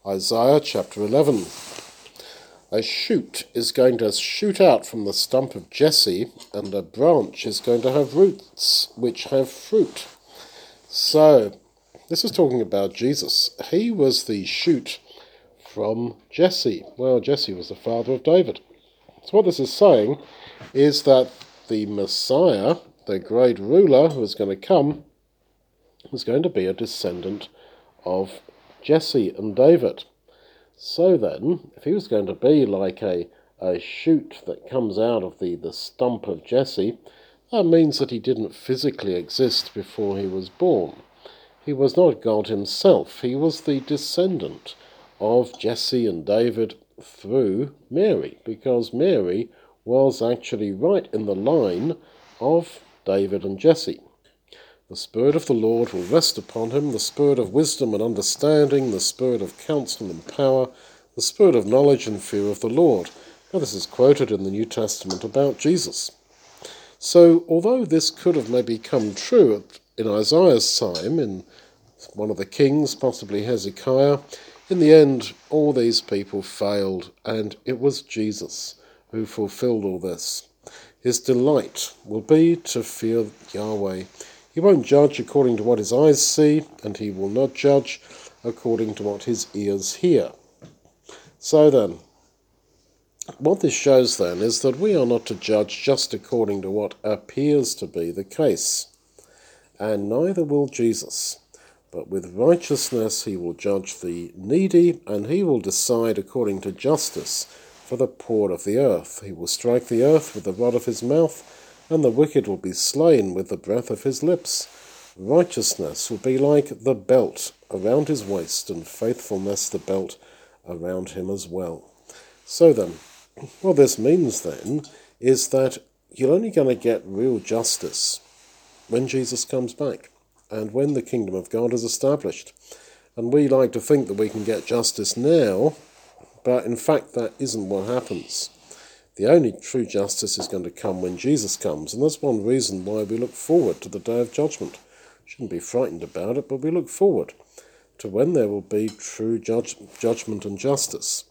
Isaiah chapter 11. A shoot is going to shoot out from the stump of Jesse, and a branch is going to have roots which have fruit. So, this is talking about Jesus. He was the shoot from Jesse. Well, Jesse was the father of David. So what this is saying is that the Messiah, the great ruler who is going to come, is going to be a descendant of Jesse and David. So then, if he was going to be like a shoot that comes out of the stump of Jesse, that means that he didn't physically exist before he was born. He was not God himself. He was the descendant of Jesse and David through Mary, because Mary was actually right in the line of David and Jesse. The Spirit of the Lord will rest upon him, the Spirit of wisdom and understanding, the Spirit of counsel and power, the Spirit of knowledge and fear of the Lord. Now this is quoted in the New Testament about Jesus. So although this could have maybe come true in Isaiah's time, in one of the kings, possibly Hezekiah, in the end all these people failed, and it was Jesus who fulfilled all this. His delight will be to fear Yahweh. He won't judge according to what his eyes see, and he will not judge according to what his ears hear. So then, what this shows then is that we are not to judge just according to what appears to be the case, and neither will Jesus. But with righteousness he will judge the needy, and he will decide according to justice for the poor of the earth. He will strike the earth with the rod of his mouth, and the wicked will be slain with the breath of his lips. Righteousness will be like the belt around his waist, and faithfulness the belt around him as well. So then, what this means then is that you're only going to get real justice when Jesus comes back, and when the kingdom of God is established. And we like to think that we can get justice now, but in fact that isn't what happens. The only true justice is going to come when Jesus comes, and that's one reason why we look forward to the day of judgment. Shouldn't be frightened about it, but we look forward to when there will be true judgment and justice.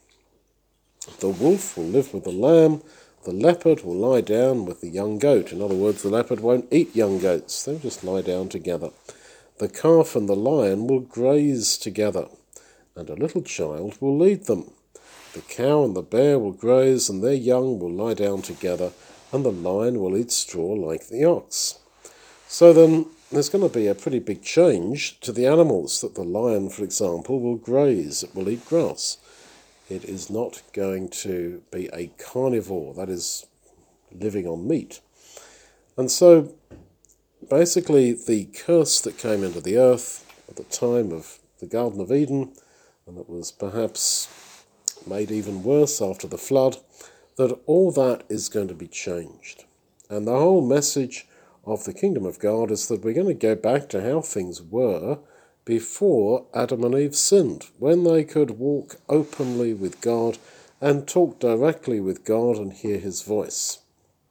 The wolf will live with the lamb, the leopard will lie down with the young goat. In other words, the leopard won't eat young goats, they'll just lie down together. The calf and the lion will graze together, and a little child will lead them. The cow and the bear will graze, and their young will lie down together, and the lion will eat straw like the ox. So then, there's going to be a pretty big change to the animals, that the lion, for example, will graze, it will eat grass. It is not going to be a carnivore, that is, living on meat. And so, basically, the curse that came into the earth at the time of the Garden of Eden, and that was perhaps made even worse after the flood, that all that is going to be changed. And the whole message of the kingdom of God is that we're going to go back to how things were before Adam and Eve sinned, when they could walk openly with God and talk directly with God and hear his voice.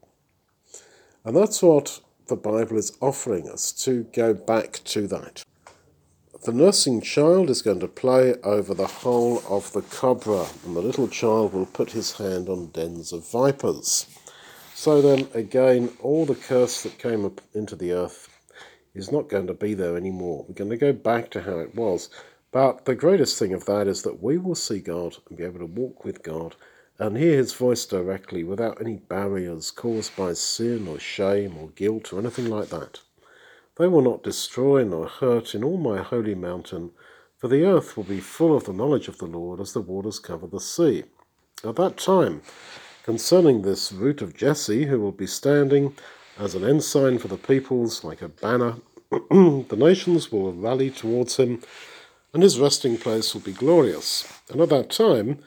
And that's what the Bible is offering us, to go back to that. The nursing child is going to play over the hole of the cobra, and the little child will put his hand on dens of vipers. So then, again, all the curse that came up into the earth is not going to be there anymore. We're going to go back to how it was. But the greatest thing of that is that we will see God and be able to walk with God and hear his voice directly without any barriers caused by sin or shame or guilt or anything like that. They will not destroy nor hurt in all my holy mountain, for the earth will be full of the knowledge of the Lord as the waters cover the sea. At that time, concerning this root of Jesse, who will be standing as an ensign for the peoples, like a banner, the nations will rally towards him, and his resting place will be glorious. And at that time,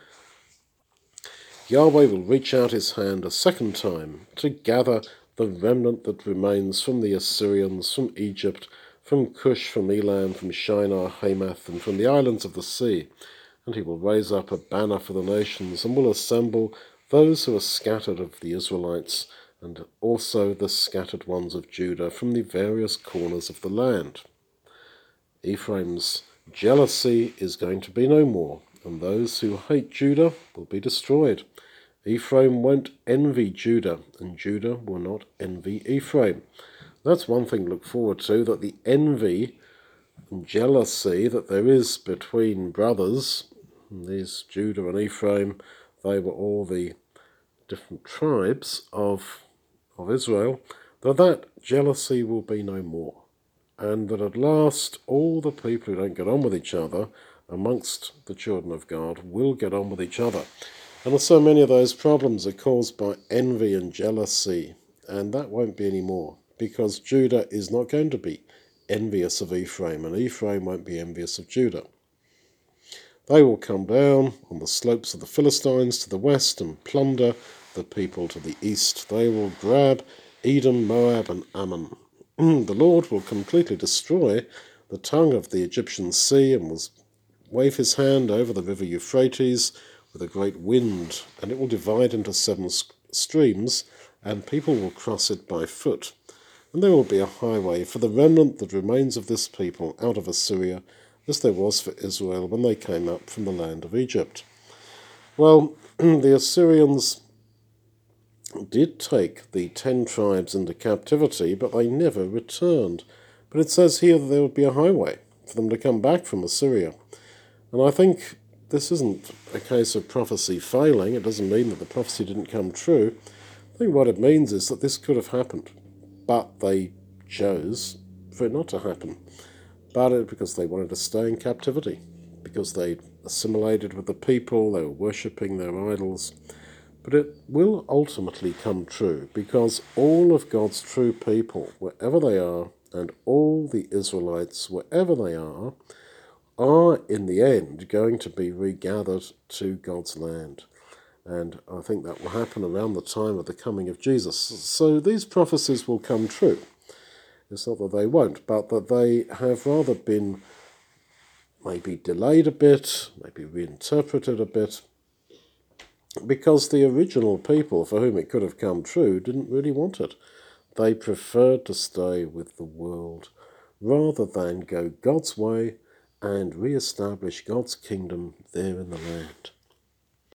Yahweh will reach out his hand a second time to gather the remnant that remains from the Assyrians, from Egypt, from Cush, from Elam, from Shinar, Hamath, and from the islands of the sea. And he will raise up a banner for the nations, and will assemble those who are scattered of the Israelites, and also the scattered ones of Judah from the various corners of the land. Ephraim's Jealousy is going to be no more, and those who hate Judah will be destroyed. Ephraim won't envy Judah, and Judah will not envy Ephraim. That's one thing to look forward to, that the envy and jealousy that there is between brothers, these Judah and Ephraim, they were all the different tribes of Israel, that jealousy will be no more. And that at last all the people who don't get on with each other amongst the children of God will get on with each other. And so many of those problems are caused by envy and jealousy, and that won't be any more, because Judah is not going to be envious of Ephraim, and Ephraim won't be envious of Judah. They will come down on the slopes of the Philistines to the west and plunder the people to the east. They will grab Edom, Moab, and Ammon. The Lord will completely destroy the tongue of the Egyptian sea and will wave his hand over the river Euphrates with a great wind, and it will divide into 7 streams, and people will cross it by foot. And there will be a highway for the remnant that remains of this people out of Assyria, as there was for Israel when they came up from the land of Egypt. Well, the Assyrians did take the 10 tribes into captivity, but they never returned. But it says here that there would be a highway for them to come back from Assyria. And I think this isn't a case of prophecy failing. It doesn't mean that the prophecy didn't come true. I think what it means is that this could have happened, but they chose for it not to happen. But because they wanted to stay in captivity, because they assimilated with the people, they were worshipping their idols. But it will ultimately come true, because all of God's true people, wherever they are, and all the Israelites, wherever they are in the end going to be regathered to God's land. And I think that will happen around the time of the coming of Jesus. So these prophecies will come true. It's not that they won't, but that they have rather been maybe delayed a bit, maybe reinterpreted a bit, because the original people for whom it could have come true didn't really want it. They preferred to stay with the world rather than go God's way and re-establish God's kingdom there in the land.